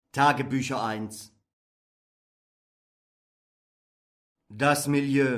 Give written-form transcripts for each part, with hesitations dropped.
Tagebücher 1. Das Milieu.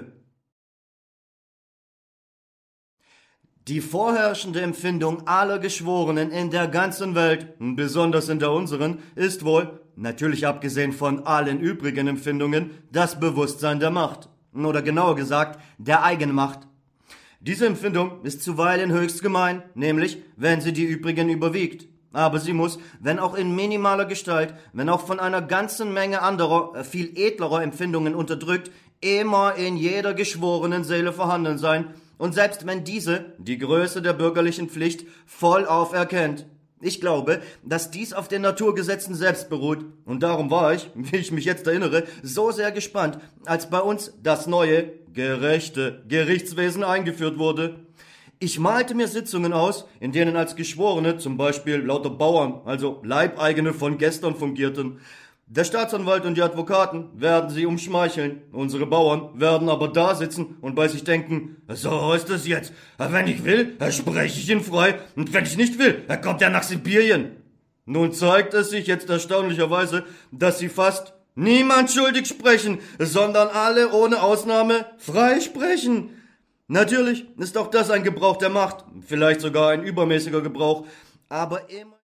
Die vorherrschende Empfindung aller Geschworenen in der ganzen Welt, besonders in der unseren, ist wohl, natürlich abgesehen von allen übrigen Empfindungen, das Bewusstsein der Macht. Oder genauer gesagt, der Eigenmacht. Diese Empfindung ist zuweilen höchst gemein, nämlich, wenn sie die übrigen überwiegt. Aber sie muss, wenn auch in minimaler Gestalt, wenn auch von einer ganzen Menge anderer, viel edlerer Empfindungen unterdrückt, immer in jeder geschworenen Seele vorhanden sein, und selbst wenn diese die Größe der bürgerlichen Pflicht vollauf erkennt. Ich glaube, dass dies auf den Naturgesetzen selbst beruht, und darum war ich, wie ich mich jetzt erinnere, so sehr gespannt, als bei uns das neue, gerechte Gerichtswesen eingeführt wurde. Ich malte mir Sitzungen aus, in denen als Geschworene zum Beispiel lauter Bauern, also Leibeigene von gestern fungierten. Der Staatsanwalt und die Advokaten werden sie umschmeicheln, unsere Bauern werden aber da sitzen und bei sich denken, so ist es jetzt, wenn ich will, spreche ich ihn frei, und wenn ich nicht will, kommt er nach Sibirien. Nun zeigt es sich jetzt erstaunlicherweise, dass sie fast niemand schuldig sprechen, sondern alle ohne Ausnahme frei sprechen. Natürlich ist auch das ein Gebrauch der Macht, vielleicht sogar ein übermäßiger Gebrauch, aber immer